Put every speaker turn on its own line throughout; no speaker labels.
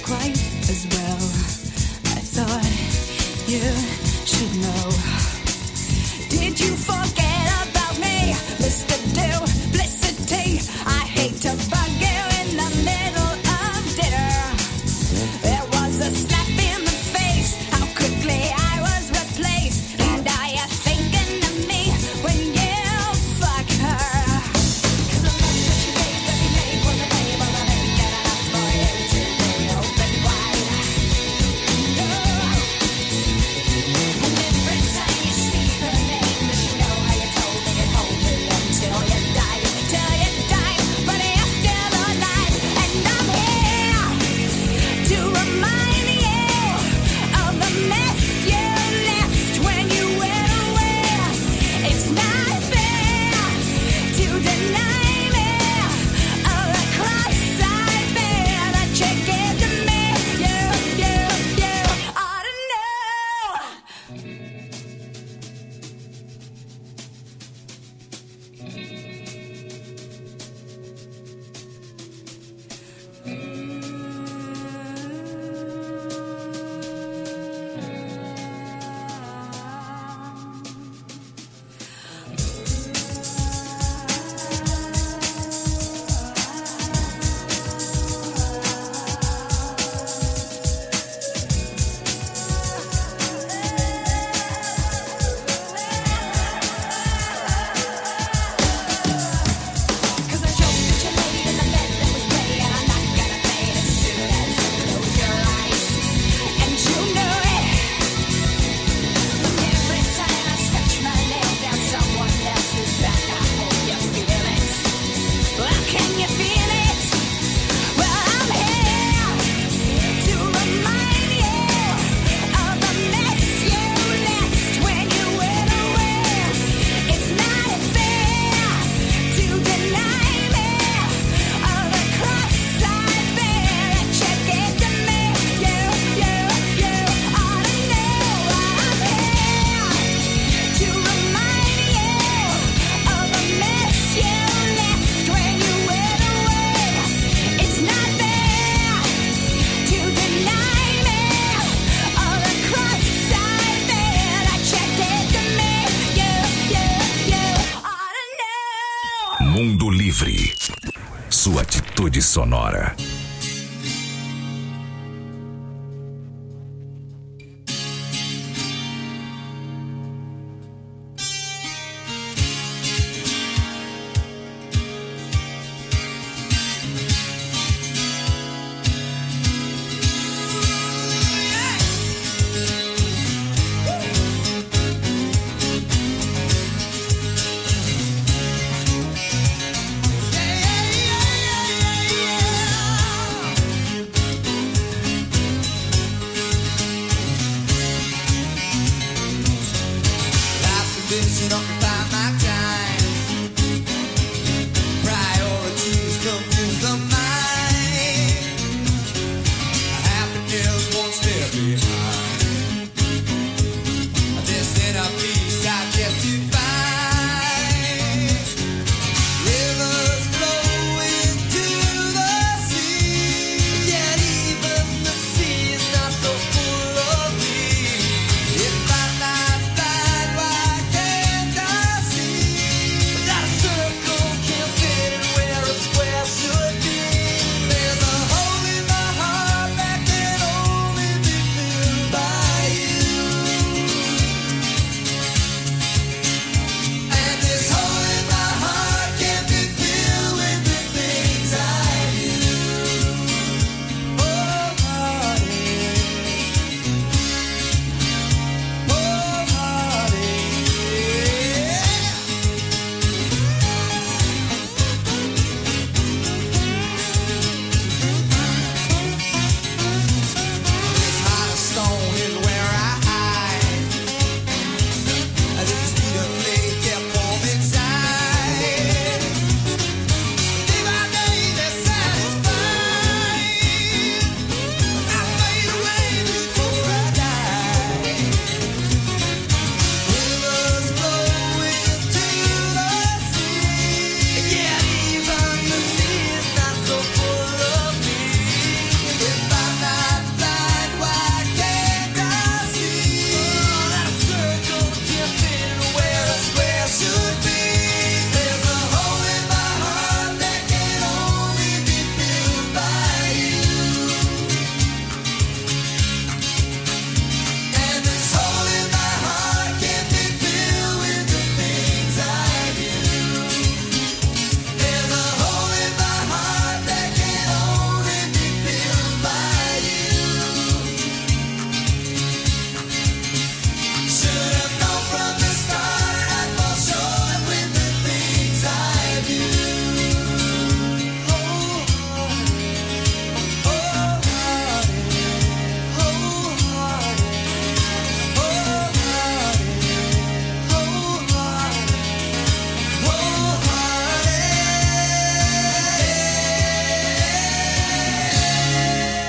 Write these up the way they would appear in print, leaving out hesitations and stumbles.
quite as well. I thought you should know. Did you forget about me, Mr. Duplicity? I hate to bug you in the middle of dinner. There was a slap in the face, how quickly I was replaced. And are you thinking of me when you fuck her? 'Cause the love that you gave every night was a label that ain't good enough for you to be open wide. No. And every time you speak her name, does she know how you told me you'd hold me until you died? Till you died, but you're still alive. And I'm here to remind you of the mess you left when you went away. It's not fair to deny me of the cross I bear that you gave to me. You ought to know. Cause I joked that you laid in the bed that was made, and I'm not gonna fade as soon as you close your eyes. And you know it. Every time I scratch my nails down someone else's back, I hope you feel it. Well, can you feel it? Well, I'm here to remind you of the mess you left when you went away. It's not fair to deny me of the cross I bear that you gave to me. You ought to know. I'm here to remind you of the mess you left when you went away. It's not fair to deny me of the cross I bear that you gave to me. You ought to know.
Mundo Livre. Sua atitude sonora.
Life's a bitch and occupy my time. Priorities confuse the mind. Happiness won't stay behind. This inner peace I get to find. Rivers flow into the sea, yet even the sea is not so full of me. If I'm not blind, why can't I see that a circle can't fit in where a square should be? There's a hole in my heart that can only be filled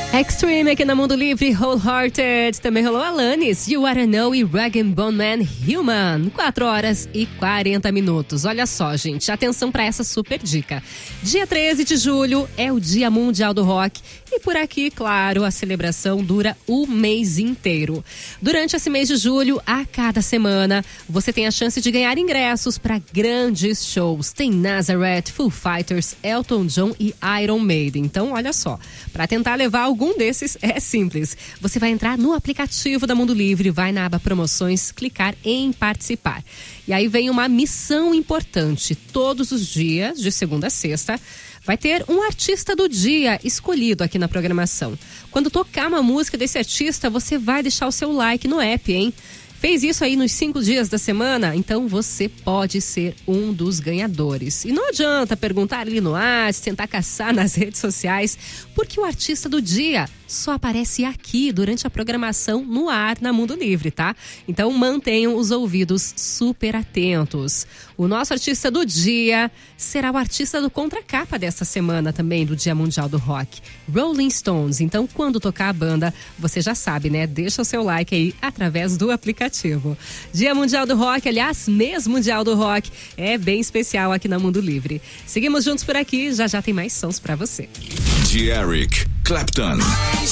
Extreme aqui na Mundo Livre, Wholehearted. Também rolou Alanis, You Are Know e Rag & Bone Man, Human. 4 horas e 40 minutos. Olha só, gente, atenção para essa super dica. Dia 13 de julho é o Dia Mundial do Rock. E por aqui, claro, a celebração dura o mês inteiro. Durante esse mês de julho, a cada semana, você tem a chance de ganhar ingressos para grandes shows. Tem Nazareth, Foo Fighters, Elton John e Iron Maiden. Então, olha só, para tentar levar algum desses é simples. Você vai entrar no aplicativo da Mundo Livre, vai na aba Promoções, clicar em Participar. E aí vem uma missão importante. Todos os dias, de segunda a sexta, vai ter um artista do dia escolhido aqui na programação. Quando tocar uma música desse artista, você vai deixar o seu like no app, hein? Fez isso aí nos 5 dias da semana? Então você pode ser um dos ganhadores. E não adianta perguntar ali no ar, tentar caçar nas redes sociais, porque o artista do dia só aparece aqui durante a programação no ar na Mundo Livre, tá? Então mantenham os ouvidos super atentos. O nosso artista do dia será o artista do contracapa desta semana também, do Dia Mundial do Rock, Rolling Stones. Então quando tocar a banda, você já sabe, né? Deixa o seu like aí através do aplicativo. Dia Mundial do Rock, aliás, mês Mundial do Rock, é bem especial aqui na Mundo Livre. Seguimos juntos por aqui, já tem mais sons pra você.
De Eric Clapton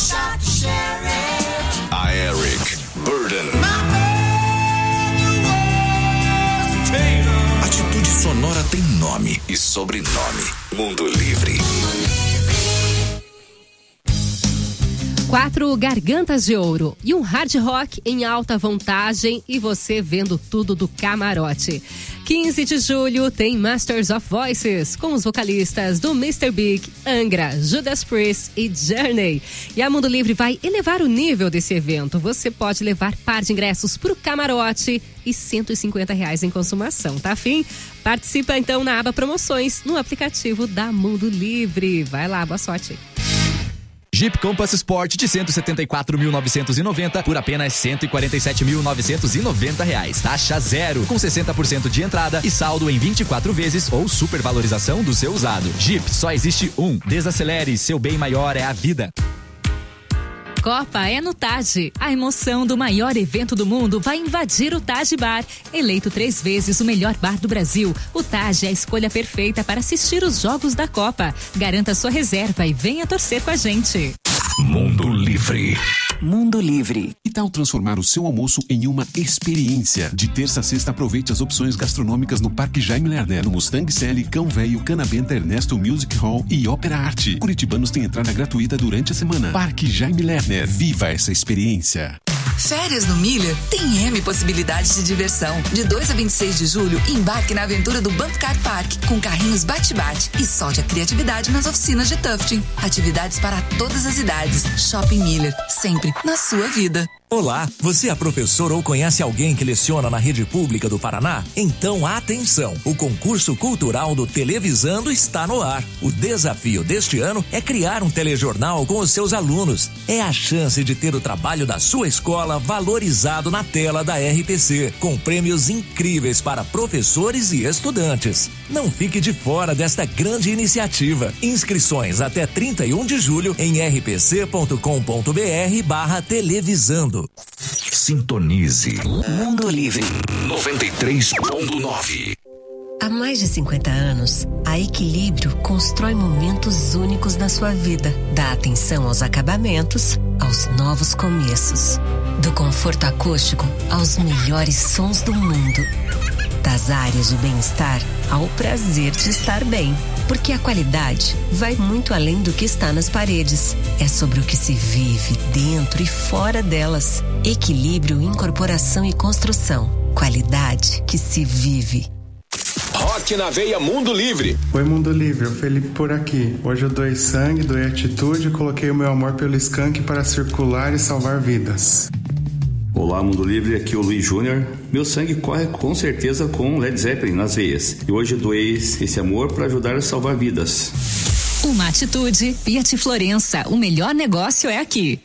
a Eric Burden. Atitude Sonora tem nome e sobrenome. Mundo Livre.
4 gargantas de ouro e um hard rock em alta vantagem e você vendo tudo do camarote. 15 de julho tem Masters of Voices com os vocalistas do Mr. Big, Angra, Judas Priest e Journey. E a Mundo Livre vai elevar o nível desse evento. Você pode levar par de ingressos pro camarote e R$150 em consumação, tá afim? Participa então na aba Promoções no aplicativo da Mundo Livre. Vai lá, boa sorte.
Jeep Compass Sport de 174.990 por apenas R$147.990. Taxa zero, com 60% de entrada e saldo em 24 vezes ou supervalorização do seu usado. Jeep, só existe um. Desacelere, seu bem maior é a vida.
Copa é no Taj. A emoção do maior evento do mundo vai invadir o Taj Bar. Eleito 3 vezes o melhor bar do Brasil, o Taj é a escolha perfeita para assistir os jogos da Copa. Garanta sua reserva e venha torcer com a gente.
Mundo Livre.
Mundo Livre.
Que tal transformar o seu almoço em uma experiência? De terça a sexta, aproveite as opções gastronômicas no Parque Jaime Lerner, no Mustang Sally, Cão Velho, Canabenta, Ernesto Music Hall e Ópera Arte. Curitibanos têm entrada gratuita durante a semana. Parque Jaime Lerner. Viva essa experiência.
Férias no Miller tem M possibilidades de diversão. De 2 a 26 de julho, embarque na aventura do Bump Car Park com carrinhos bate-bate e solte a criatividade nas oficinas de tufting. Atividades para todas as idades. Shopping Miller, sempre na sua vida.
Olá, você é professor ou conhece alguém que leciona na rede pública do Paraná? Então atenção, o concurso cultural do Televisando está no ar. O desafio deste ano é criar um telejornal com os seus alunos. É a chance de ter o trabalho da sua escola valorizado na tela da RPC, com prêmios incríveis para professores e estudantes. Não fique de fora desta grande iniciativa. Inscrições até 31 de julho em rpc.com.br/televisando.
Sintonize.
Mundo Livre.
93.9.
Há mais de 50 anos, a Equilíbrio constrói momentos únicos na sua vida. Dá atenção aos acabamentos, aos novos começos. Do conforto acústico aos melhores sons do mundo. Das áreas de bem-estar ao prazer de estar bem. Porque a qualidade vai muito além do que está nas paredes. É sobre o que se vive dentro e fora delas. Equilíbrio, incorporação e construção. Qualidade que se vive.
Rock na Veia Mundo Livre.
Oi, Mundo Livre, o Felipe por aqui. Hoje eu doei sangue, doei atitude e coloquei o meu amor pelo skunk para circular e salvar vidas.
Olá, Mundo Livre, aqui é o Luiz Júnior. Meu sangue corre com certeza com Led Zeppelin nas veias. E hoje eu doei esse amor para ajudar a salvar vidas.
Uma atitude, Fiat Florença, o melhor negócio é aqui.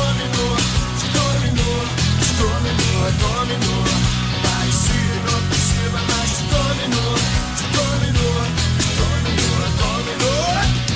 dominou, dominou, dominou, dominou. Parecia inofensiva, mas te dominou, dominou, dominou, dominou.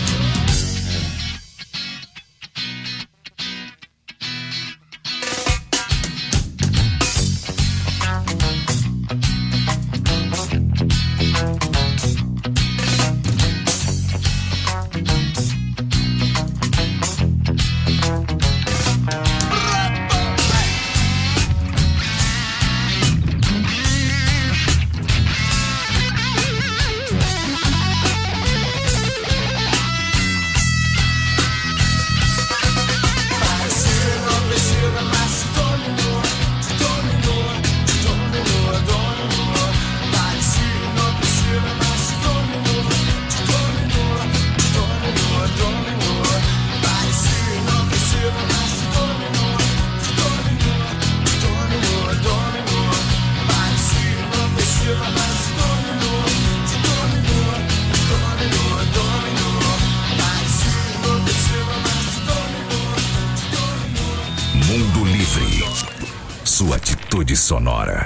Mundo Livre. Sua atitude sonora.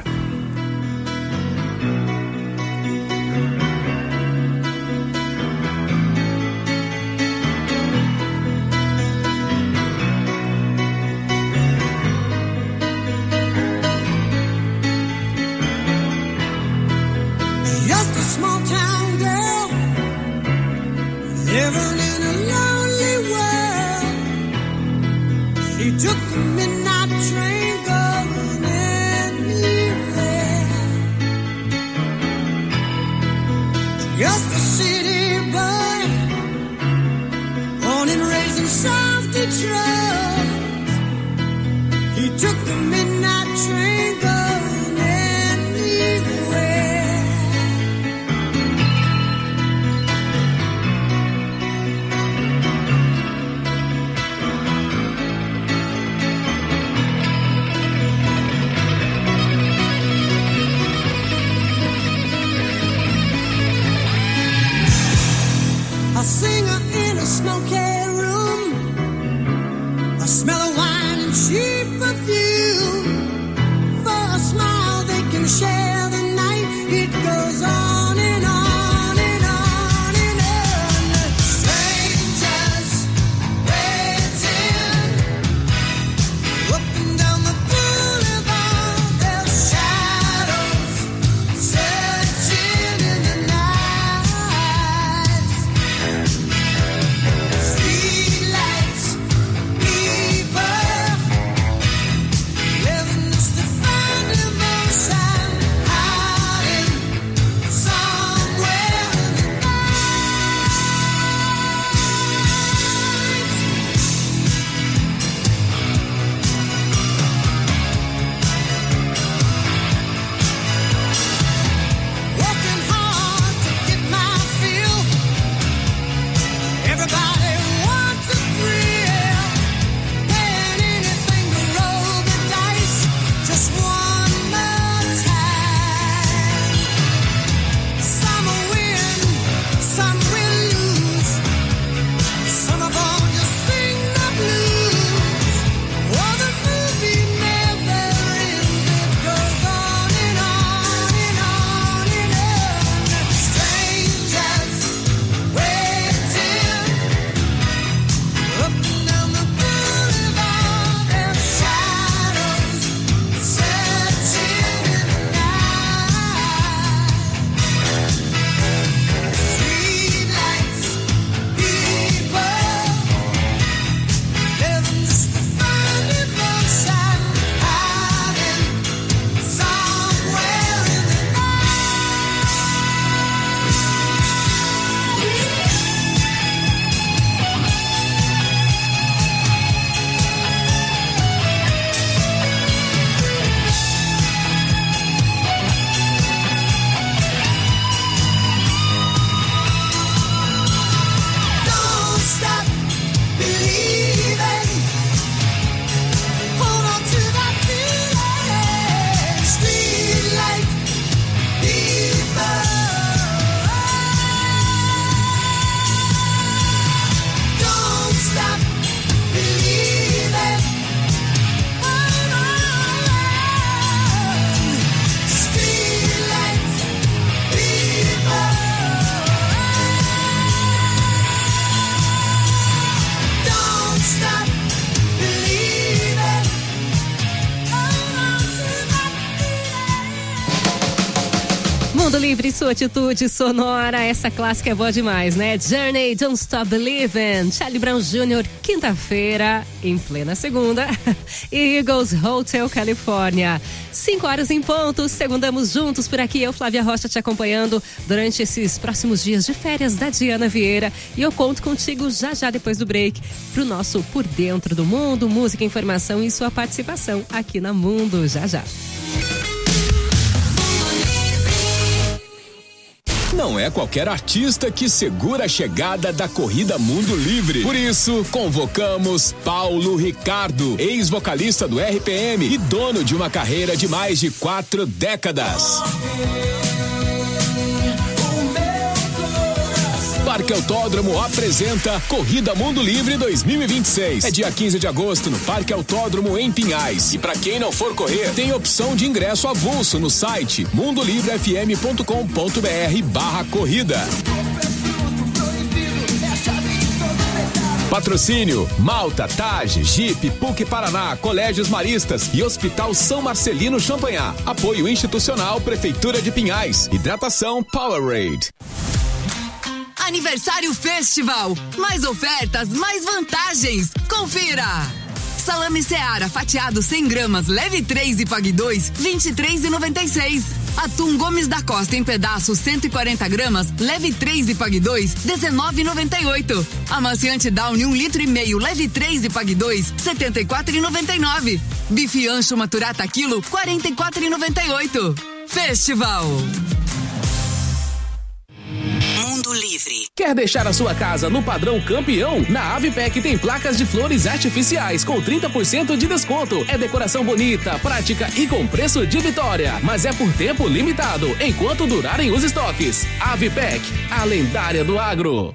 Just a small town girl living in a lonely world. She took the midnight train going anywhere. Just a city boy, born and raised in South Detroit. He took the midnight train going anywhere. A singer in a smoky room, a
Mundo Livre, sua atitude sonora. Essa clássica é boa demais, né? Journey, Don't Stop Believin'. Charlie Brown Jr., quinta-feira, em plena segunda. Eagles, Hotel California. 5 horas em ponto, segundamos juntos por aqui. Eu, Flávia Rocha, te acompanhando durante esses próximos dias de férias da Diana Vieira. E eu conto contigo já depois do break pro nosso Por Dentro do Mundo, música, informação e sua participação aqui na Mundo. Já.
Não é qualquer artista que segura a chegada da Corrida Mundo Livre. Por isso, convocamos Paulo Ricardo, ex-vocalista do RPM e dono de uma carreira de mais de 4 décadas. Parque Autódromo apresenta Corrida Mundo Livre 2026. É dia 15 de agosto no Parque Autódromo em Pinhais. E para quem não for correr, tem opção de ingresso avulso no site mundolivrefm.com.br/corrida. Patrocínio: Malta, Tage, Jeep, PUC Paraná, Colégios Maristas e Hospital São Marcelino Champagnat. Apoio institucional Prefeitura de Pinhais. Hidratação Powerade.
Aniversário Festival. Mais ofertas, mais vantagens. Confira! Salame Seara fatiado 100 gramas, leve 3 e pague 2, R$ 23,96. Atum Gomes da Costa em pedaços 140 gramas, leve 3 e pague 2, R$ 19,98. Amaciante Downy 1,5 litro, leve 3 e pague 2, R$ 74,99. Bife ancho maturata quilo, R$ 44,98. Festival. Mundo Livre.
Quer deixar a sua casa no padrão campeão? Na Avipec tem placas de flores artificiais com 30% de desconto. É decoração bonita, prática e com preço de Vitória. Mas é por tempo limitado, enquanto durarem os estoques. Avipec, a lendária do agro.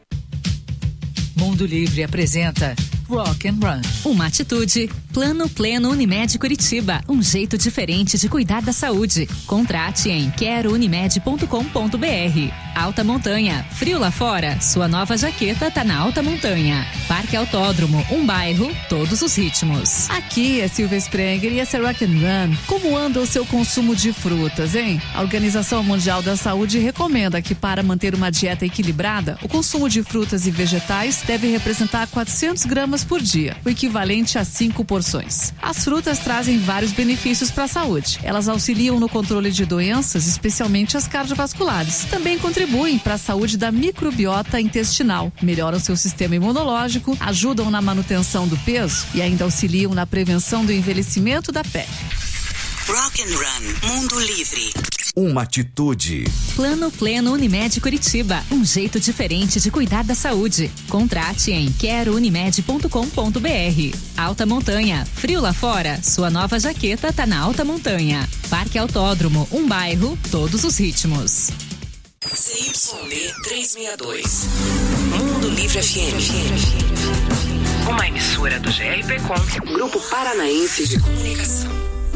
Mundo Livre apresenta Rock and Run. Uma atitude. Plano Pleno Unimed Curitiba. Um jeito diferente de cuidar da saúde. Contrate em querounimed.com.br. Alta Montanha. Frio lá fora? Sua nova jaqueta tá na Alta Montanha. Parque Autódromo. Um bairro, todos os ritmos.
Aqui é Silvia Sprenger e esse é Rock and Run. Como anda o seu consumo de frutas, hein? A Organização Mundial da Saúde recomenda que, para manter uma dieta equilibrada, o consumo de frutas e vegetais deve representar 400 gramas por dia, o equivalente a 5 porções. As frutas trazem vários benefícios para a saúde. Elas auxiliam no controle de doenças, especialmente as cardiovasculares. Também contribuem para a saúde da microbiota intestinal, melhoram seu sistema imunológico, ajudam na manutenção do peso e ainda auxiliam na prevenção do envelhecimento da pele.
Rock and Run. Mundo Livre.
Uma atitude.
Plano Pleno Unimed Curitiba. Um jeito diferente de cuidar da saúde. Contrate em querounimed.com.br. Alta Montanha. Frio lá fora? Sua nova jaqueta tá na Alta Montanha. Parque Autódromo. Um bairro, todos os ritmos.
CYB 362. Mundo Livre FM. Uma emissora do GRPcom, Grupo Paranaense de Comunicação.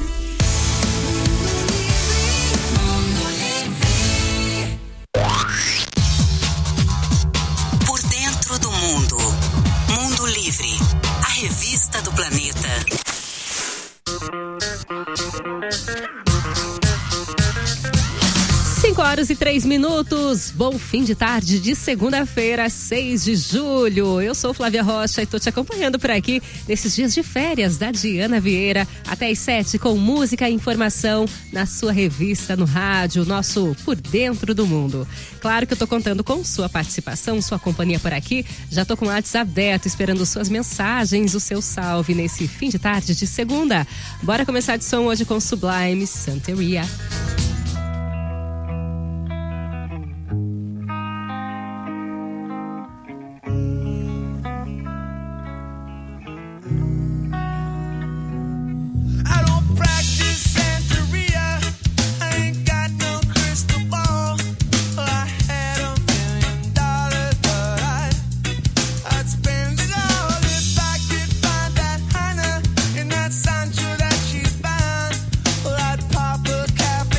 Por dentro do mundo. Mundo Livre. A revista do planeta.
Horas e 3 minutos. Bom fim de tarde de segunda-feira, 6 de julho. Eu sou Flávia Rocha e tô te acompanhando por aqui nesses dias de férias da Diana Vieira até às 7 com música e informação na sua revista, no rádio, nosso Por Dentro do Mundo. Claro que eu tô contando com sua participação, sua companhia por aqui. Já tô com o WhatsApp aberto esperando suas mensagens, o seu salve nesse fim de tarde de segunda. Bora começar de som hoje com Sublime, Santeria.
Pop a cap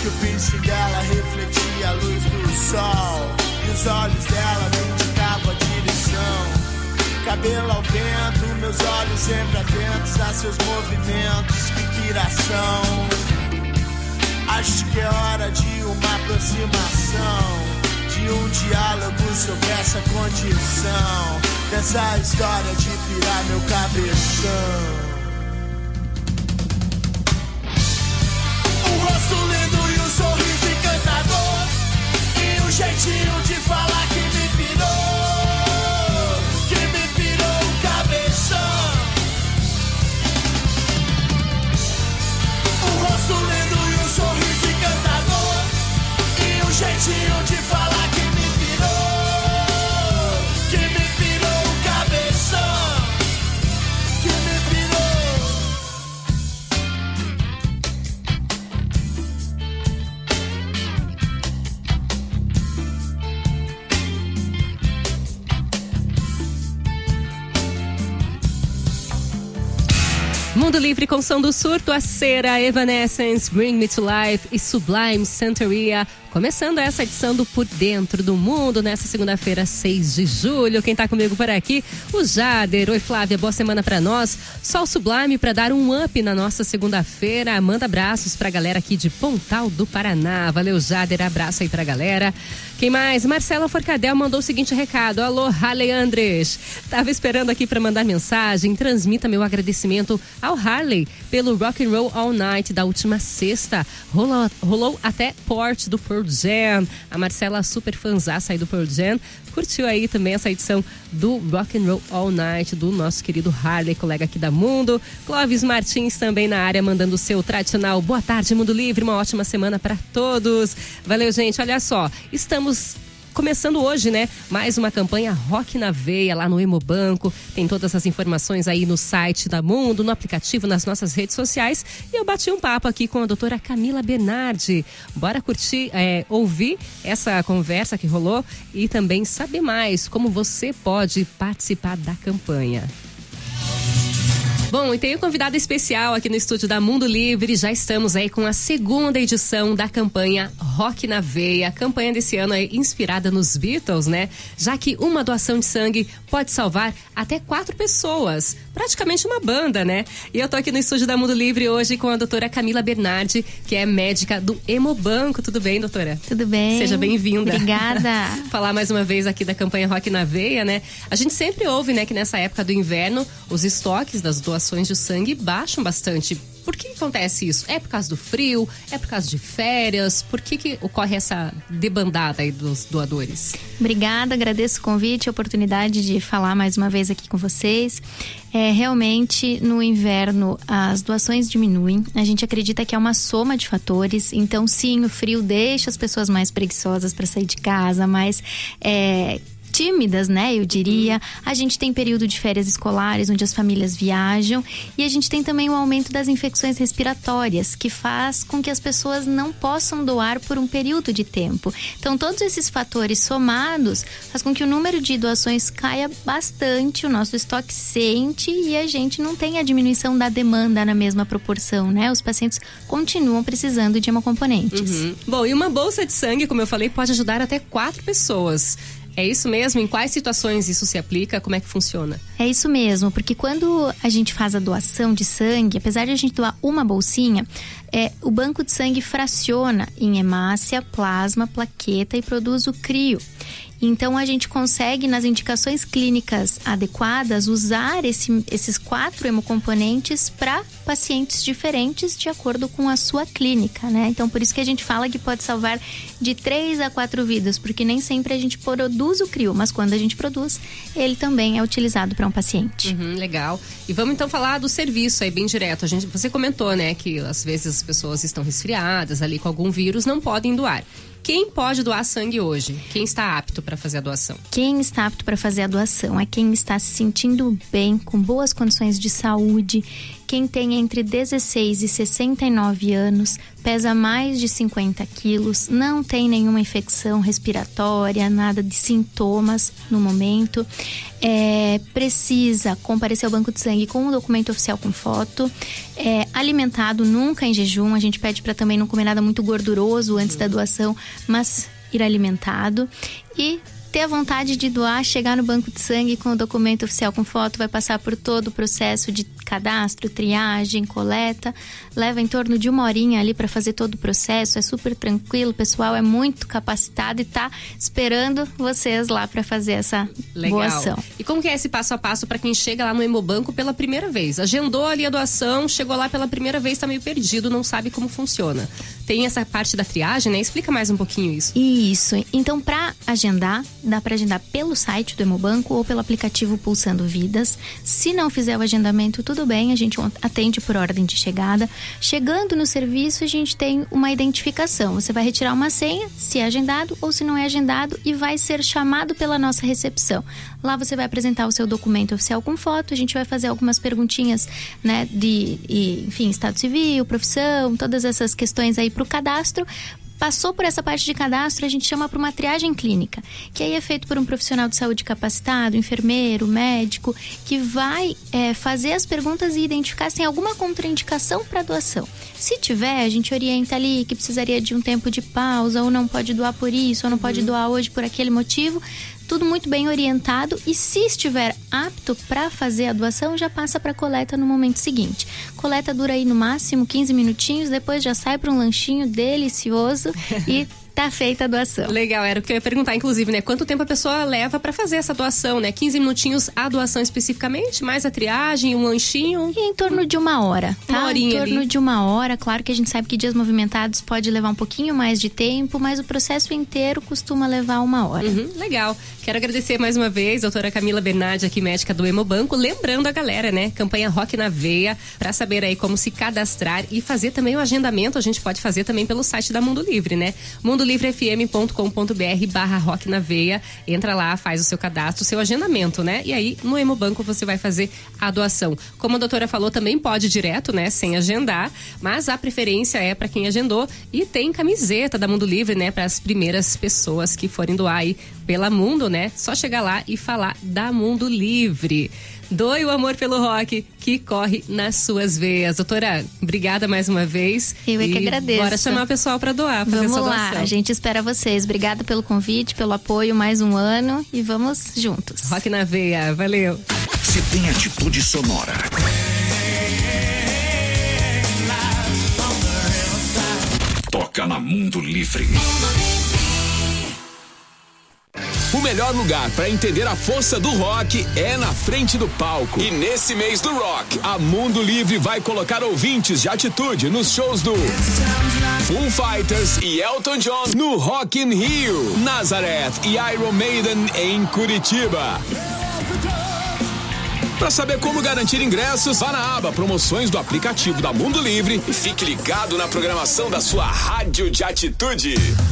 que o piercing dela refletia a luz do sol e os olhos dela me indicavam a direção. Cabelo ao vento, meus olhos sempre atentos a seus movimentos, que piração. Acho que é hora de uma aproximação, de um diálogo sobre essa condição, dessa história de pirar meu cabeção. Um rosto lindo e um sorriso encantador, e um jeitinho de falar que me pirou o cabeção. Um rosto lindo e um sorriso encantador, e um jeitinho de falar que me pirou o cabeção, que me
Mundo Livre com Som do Surto, a Cera, Evanescence, Bring Me to Life e Sublime Santeria. Começando essa edição do Por Dentro do Mundo, nessa segunda-feira, 6 de julho. Quem tá comigo por aqui? O Jader. Oi, Flávia, boa semana pra nós. Sol Sublime pra dar um up na nossa segunda-feira. Manda abraços pra galera aqui de Pontal do Paraná. Valeu, Jader, abraço aí pra galera. Quem mais? Marcela Forcadell mandou o seguinte recado. Alô, Harley Andres. Tava esperando aqui pra mandar mensagem. Transmita meu agradecimento ao Harley pelo Rock and Roll All Night da última sexta. Rolou até Port do Pearl Jam. A Marcela, super fãzaça aí do Pearl Jam, curtiu aí também essa edição do Rock and Roll All Night do nosso querido Harley, colega aqui da Mundo. Clóvis Martins também na área, mandando o seu tradicional boa tarde, Mundo Livre, uma ótima semana para todos. Valeu, gente, olha só, estamos começando hoje, né? Mais uma campanha Rock na Veia lá no Hemobanco. Tem todas as informações aí no site da Mundo, no aplicativo, nas nossas redes sociais. E eu bati um papo aqui com a doutora Camila Bernardi. Bora curtir, ouvir essa conversa que rolou e também saber mais como você pode participar da campanha. Bom, e tem um convidado especial aqui no estúdio da Mundo Livre. Já estamos aí com a segunda edição da campanha Rock na Veia. A campanha desse ano é inspirada nos Beatles, né? Já que uma doação de sangue pode salvar até 4 pessoas. Praticamente uma banda, né? E eu tô aqui no estúdio da Mundo Livre hoje com a doutora Camila Bernardi, que é médica do Hemobanco. Tudo bem, doutora?
Tudo bem.
Seja bem-vinda.
Obrigada.
Falar mais uma vez aqui da campanha Rock na Veia, né? A gente sempre ouve, né, que nessa época do inverno, os estoques das doações de sangue baixam bastante. Por que acontece isso? É por causa do frio? É por causa de férias? Por que ocorre essa debandada aí dos doadores?
Obrigada, agradeço o convite, a oportunidade de falar mais uma vez aqui com vocês. Realmente, no inverno, as doações diminuem. A gente acredita que é uma soma de fatores. Então, sim, o frio deixa as pessoas mais preguiçosas para sair de casa, mais tímidas, né, eu diria. A gente tem período de férias escolares, onde as famílias viajam, e a gente tem também o aumento das infecções respiratórias, que faz com que as pessoas não possam doar por um período de tempo. Então, todos esses fatores somados faz com que o número de doações caia bastante, o nosso estoque sente e a gente não tem a diminuição da demanda na mesma proporção, né? Os pacientes continuam precisando de hemocomponentes.
Uhum. Bom, e uma bolsa de sangue, como eu falei, pode ajudar até 4 pessoas. É isso mesmo? Em quais situações isso se aplica? Como é que funciona?
É isso mesmo, porque quando a gente faz a doação de sangue, apesar de a gente doar uma bolsinha, o banco de sangue fraciona em hemácia, plasma, plaqueta e produz o crio. Então, a gente consegue, nas indicações clínicas adequadas, usar esses 4 hemocomponentes para pacientes diferentes de acordo com a sua clínica, né? Então, por isso que a gente fala que pode salvar de 3 a 4 vidas, porque nem sempre a gente produz o crio, mas quando a gente produz, ele também é utilizado para um paciente.
Legal. E vamos então falar do serviço aí bem direto. Você comentou, né, que às vezes as pessoas estão resfriadas ali com algum vírus, não podem doar. Quem pode doar sangue hoje? Quem está apto para fazer a doação?
Quem está apto para fazer a doação é quem está se sentindo bem, com boas condições de saúde quem tem entre 16 e 69 anos, pesa mais de 50 quilos, não tem nenhuma infecção respiratória, nada de sintomas no momento, precisa comparecer ao banco de sangue com um documento oficial com foto, alimentado nunca em jejum, a gente pede para também não comer nada muito gorduroso antes da doação, mas ir alimentado e ter a vontade de doar, chegar no banco de sangue com o documento oficial com foto, vai passar por todo o processo de cadastro, triagem, coleta, leva em torno de 1 horinha ali para fazer todo o processo, é super tranquilo, o pessoal é muito capacitado e tá esperando vocês lá para fazer essa boa ação.
E como que é esse passo a passo para quem chega lá no Hemobanco pela primeira vez? Agendou ali a doação, chegou lá pela primeira vez, tá meio perdido, não sabe como funciona. Tem essa parte da triagem, né? Explica mais um pouquinho isso.
Isso. Então, para agendar, dá para agendar pelo site do Hemobanco ou pelo aplicativo Pulsando Vidas. Se não fizer o agendamento, tudo bem, a gente atende por ordem de chegada. Chegando no serviço, a gente tem uma identificação. Você vai retirar uma senha, se é agendado ou se não é agendado, e vai ser chamado pela nossa recepção. Lá você vai apresentar o seu documento oficial com foto, a gente vai fazer algumas perguntinhas, né, enfim, estado civil, profissão, todas essas questões aí para o cadastro. Passou por essa parte de cadastro, a gente chama para uma triagem clínica, que aí é feito por um profissional de saúde capacitado, enfermeiro, médico, que vai fazer as perguntas e identificar se tem alguma contraindicação para doação. Se tiver, a gente orienta ali que precisaria de um tempo de pausa, ou não pode doar por isso, ou não pode doar hoje por aquele motivo. Tudo muito bem orientado, e se estiver apto para fazer a doação, já passa para coleta no momento seguinte. Coleta dura aí no máximo 15 minutinhos, depois já sai para um lanchinho delicioso e tá feita a doação.
Legal, era o que eu ia perguntar, inclusive, né? Quanto tempo a pessoa leva para fazer essa doação, né? 15 minutinhos a doação especificamente, mais a triagem, um lanchinho?
E em torno de 1 hora, tá?
Uma horinha
em torno
ali.
de 1 hora. Claro que a gente sabe que dias movimentados pode levar um pouquinho mais de tempo, mas o processo inteiro costuma levar 1 hora.
Legal. Quero agradecer mais uma vez, doutora Camila Bernardi, aqui médica do Hemobanco, lembrando a galera, né? Campanha Rock na Veia, para saber aí como se cadastrar e fazer também o agendamento. A gente pode fazer também pelo site da Mundo Livre, né? mundolivrefm.com.br/rock na veia. Entra lá, faz o seu cadastro, o seu agendamento, né? E aí, no Hemobanco, você vai fazer a doação. Como a doutora falou, também pode ir direto, né? Sem agendar, mas a preferência é para quem agendou. E tem camiseta da Mundo Livre, né? Para as primeiras pessoas que forem doar aí pela Mundo, né? Só chegar lá e falar da Mundo Livre. Doe o amor pelo rock que corre nas suas veias. Doutora, obrigada mais uma vez.
Eu é que agradeço.
Bora chamar o pessoal para doar, fazer essa doação.
Vamos lá, a gente espera vocês. Obrigada pelo convite, pelo apoio, mais um ano, e vamos juntos.
Rock na veia, valeu.
Se tem atitude sonora. Toca na Mundo Livre.
O melhor lugar para entender a força do rock é na frente do palco. E nesse mês do rock, a Mundo Livre vai colocar ouvintes de atitude nos shows do Foo Fighters e Elton John no Rock in Rio, Nazareth e Iron Maiden em Curitiba. Para saber como garantir ingressos, vá na aba Promoções do aplicativo da Mundo Livre e fique ligado na programação da sua rádio de atitude.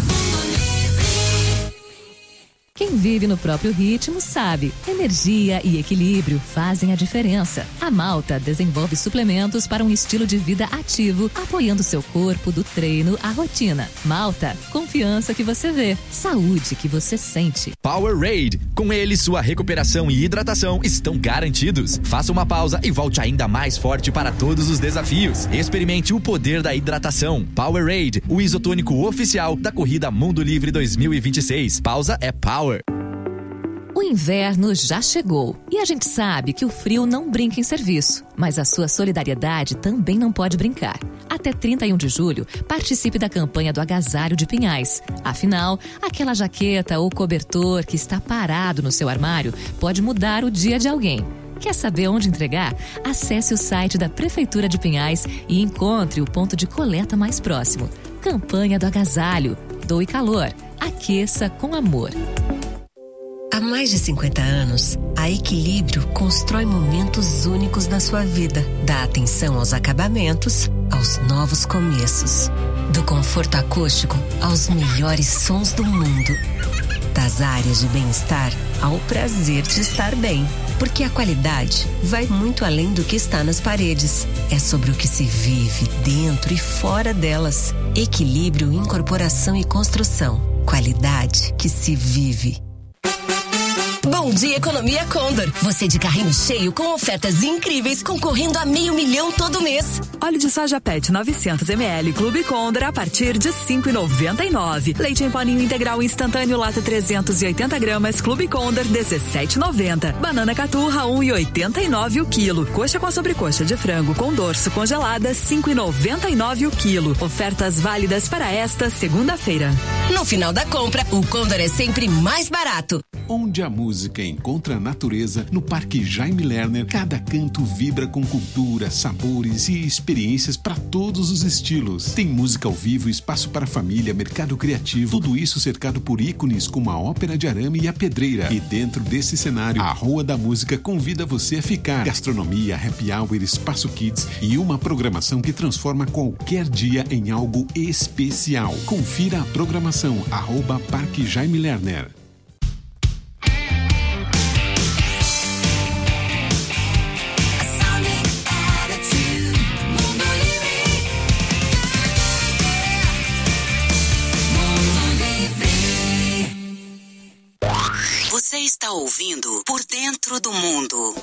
Quem vive no próprio ritmo sabe, energia e equilíbrio fazem a diferença. A Malta desenvolve suplementos para um estilo de vida ativo, apoiando seu corpo do treino à rotina. Malta, confiança que você vê, saúde que você sente.
Powerade, com ele sua recuperação e hidratação estão garantidos. Faça uma pausa e volte ainda mais forte para todos os desafios. Experimente o poder da hidratação. Powerade, o isotônico oficial da Corrida Mundo Livre 2026. Pausa é Power.
O inverno já chegou e a gente sabe que o frio não brinca em serviço, mas a sua solidariedade também não pode brincar. Até 31 de julho, participe da campanha do Agasalho de Pinhais. Afinal, aquela jaqueta ou cobertor que está parado no seu armário pode mudar o dia de alguém. Quer saber onde entregar? Acesse o site da Prefeitura de Pinhais e encontre o ponto de coleta mais próximo. Campanha do Agasalho. Doe calor. Aqueça com amor.
Há mais de 50 anos, a Equilíbrio constrói momentos únicos na sua vida. Dá atenção aos acabamentos, aos novos começos. Do conforto acústico aos melhores sons do mundo. Das áreas de bem-estar ao prazer de estar bem. Porque a qualidade vai muito além do que está nas paredes. É sobre o que se vive dentro e fora delas. Equilíbrio, incorporação e construção. Qualidade que se vive.
Bom dia, Economia Condor. Você de carrinho cheio com ofertas incríveis, concorrendo a R$500 mil todo mês.
Óleo de soja PET 900 ml Clube Condor a partir de R$ 5,99. Leite em poninho integral instantâneo lata 380 gramas Clube Condor 17,90. Banana caturra 1,89 o quilo. Coxa com sobrecoxa de frango com dorso congelada 5,99 o quilo. Ofertas válidas para esta segunda-feira.
No final da compra, o Condor é sempre mais barato.
Onde a música encontra a natureza, no Parque Jaime Lerner, cada canto vibra com cultura, sabores e experiências para todos os estilos. Tem música ao vivo, espaço para família, mercado criativo, tudo isso cercado por ícones como a Ópera de Arame e a Pedreira. E dentro desse cenário, a Rua da Música convida você a ficar. Gastronomia, happy hour, espaço kids e uma programação que transforma qualquer dia em algo especial. Confira a programação, @Parque Jaime Lerner.
Você está ouvindo Por Dentro do Mundo.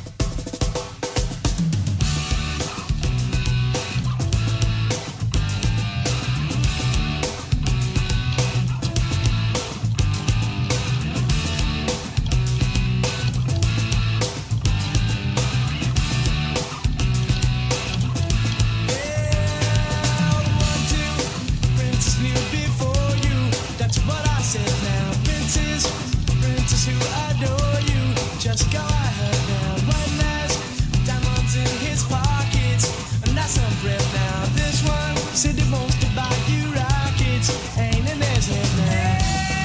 Just go ahead now, one last diamonds in his pockets, and that's some breath now. This one said he wants to buy you rockets, ain't in his head now.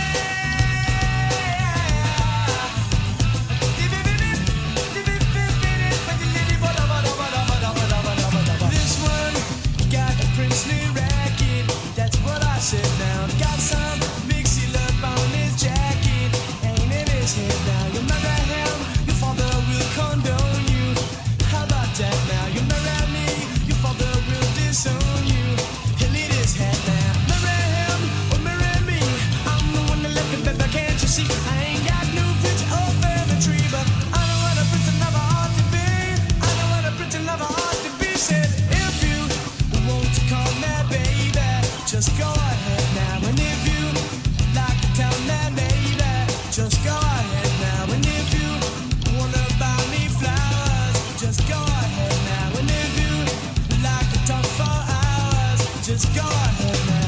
This one got a princely racket, that's what I said now. Got some big seal up on his jacket, ain't in his head now. You remember him? Your father will condone you. How about that now? You marry me, your father will disown you. He'll eat his head now. Marry him or marry me, I'm the one that left you, baby, can't you see? I ain't got no rich or family tree, but I know what a prince and lover ought to be. I know what a prince and lover ought to be. Said if you want to call me baby, just go ahead now. And if you like to tell me baby, just go ahead now. And if you wanna buy me flowers, just go ahead now. And if you like to talk for hours, just go ahead now.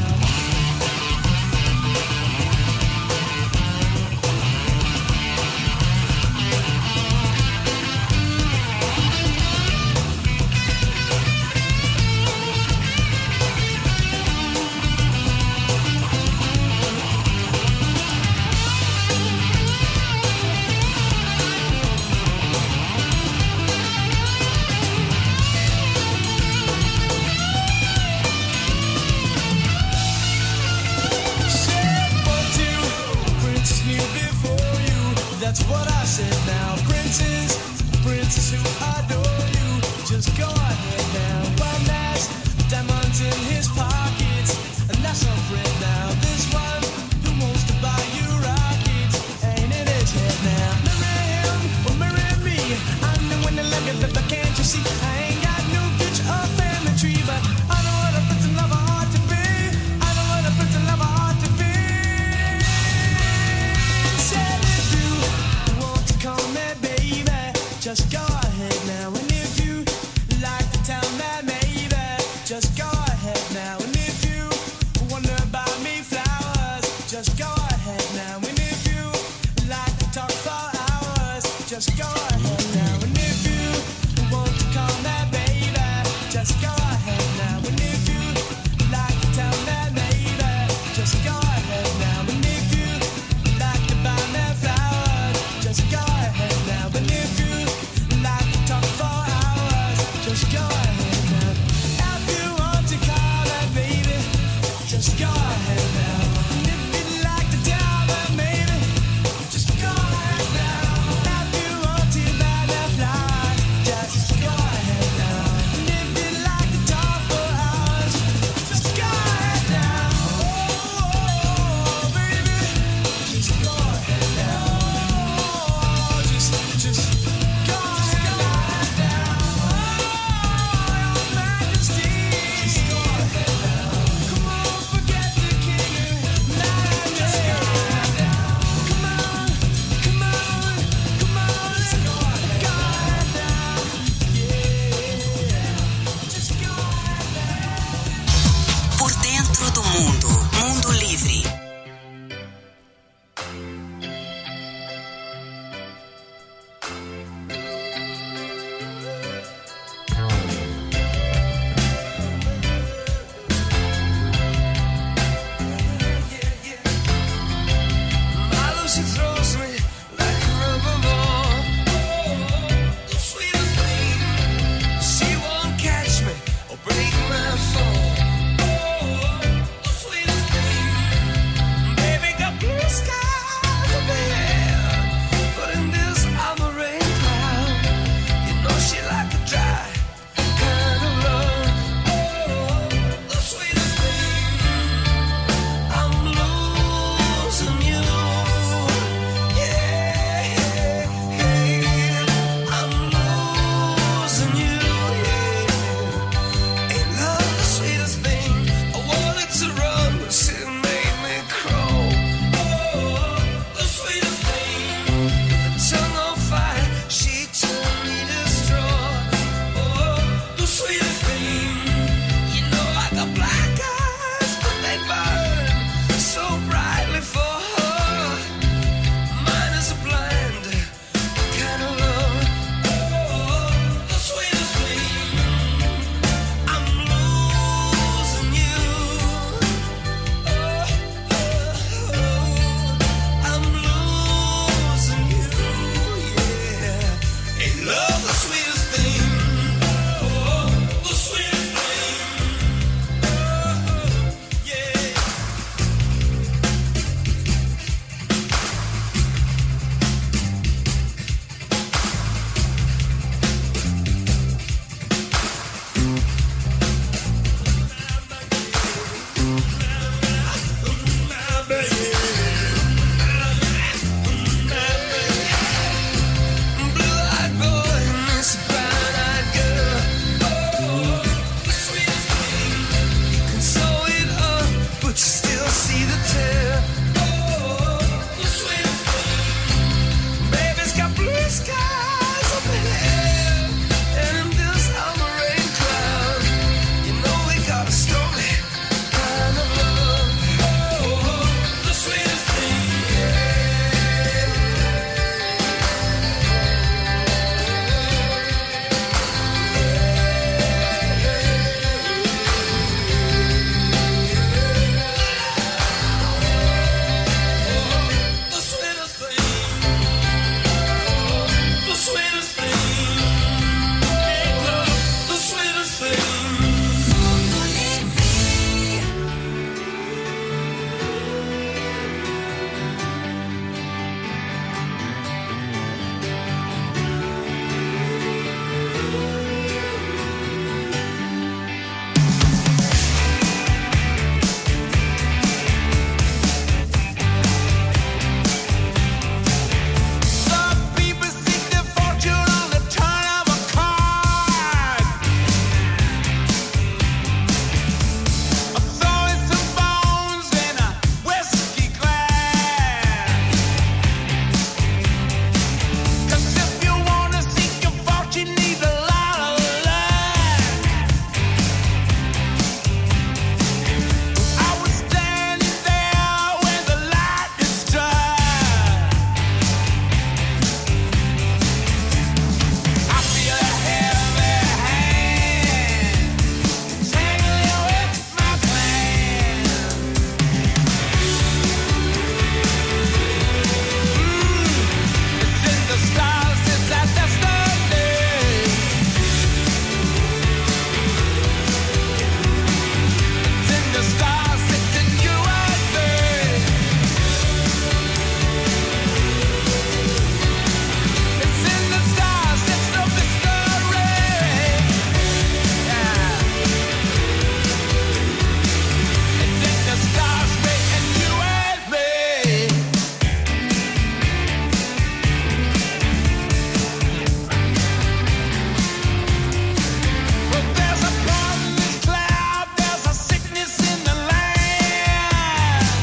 That's what I said now. Princes, princess who adore you. Just go ahead now. One last diamonds in his pockets, and that's a friend now. This one who wants to buy you rockets, ain't in his head now. Marry him or marry me, I'm the one that love you, but can't you see? I ain't got no bitch or family tree, but I know what a prince and lover ought to be. I know what a prince and lover ought to be. Said if you want to call me baby, just go ahead now. And if you like to tell me maybe, just go ahead now. And if you wanna buy me flowers, just go ahead now. And if you like to talk for hours, just go ahead.